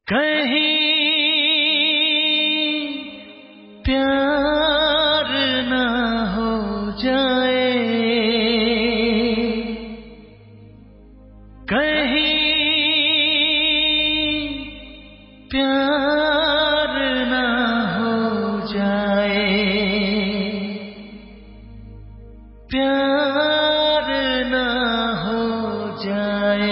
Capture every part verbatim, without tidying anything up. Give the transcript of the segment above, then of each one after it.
कहीं प्यार न हो जाए, कहीं प्यार न हो जाए, प्यार न हो जाए।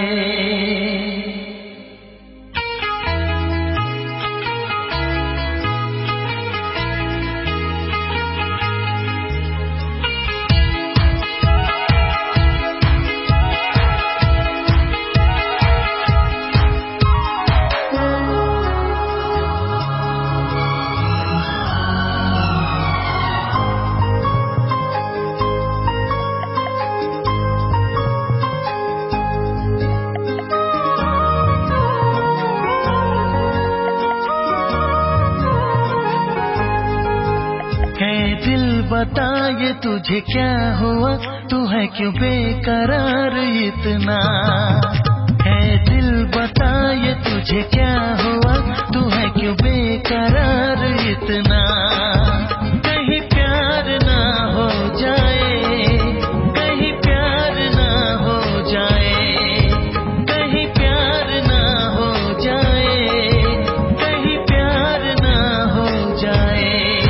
दिल बता ये तुझे क्या हुआ, तू है क्यों बेकरार इतना। है दिल बता ये तुझे क्या हुआ, तू है क्यों बेकरार इतना। कहीं प्यार ना हो जाए, कहीं प्यार ना हो जाए, कहीं प्यार ना हो जाए, कहीं प्यार ना हो जाए।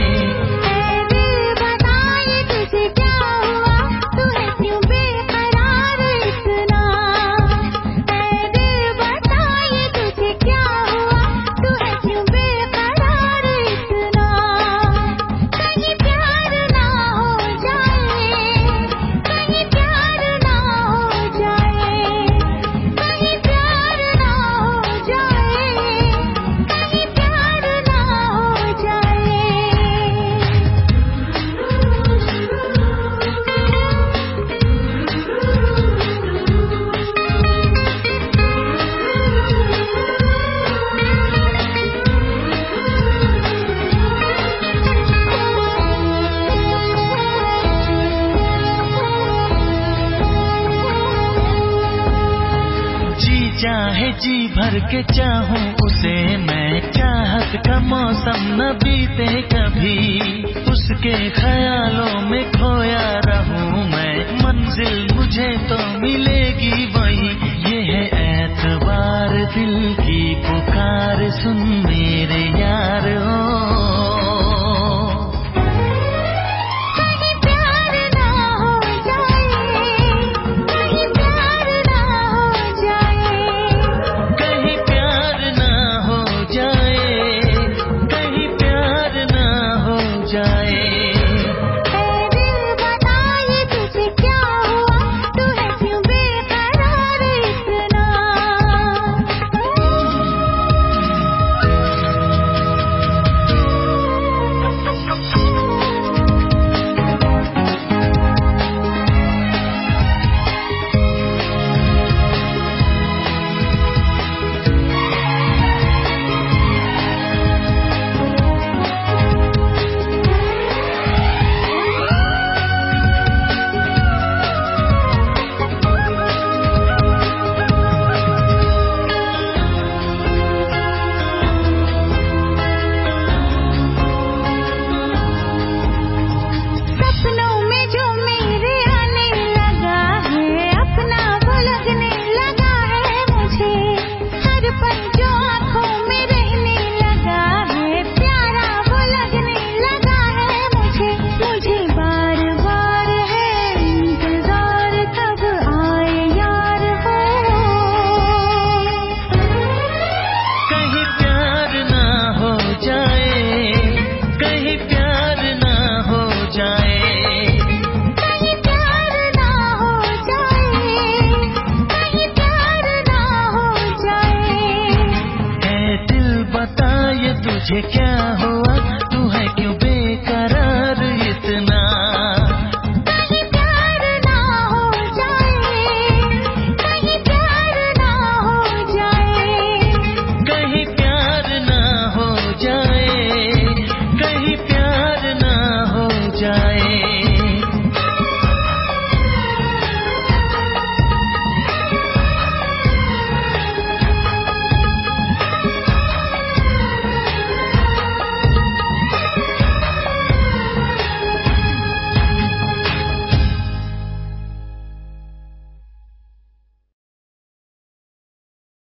चाहे जी भर के चाहूं उसे मैं, चाहत का मौसम न बीते कभी, उसके ख्यालों में खोया रहूं मैं। मंजिल मुझे तो मिलेगी वही, ये है एतबार दिल की पुकार, सुन मेरे यार हो। तुझे क्या हो